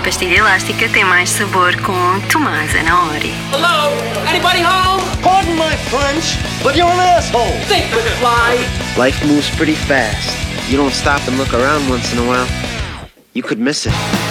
pastilha elástica tem mais sabor com Tomás Anaori. Hello? Anybody home? Pardon my French, but you're an asshole. Think with fly. Life moves pretty fast. You don't stop and look around once in a while, you could miss it.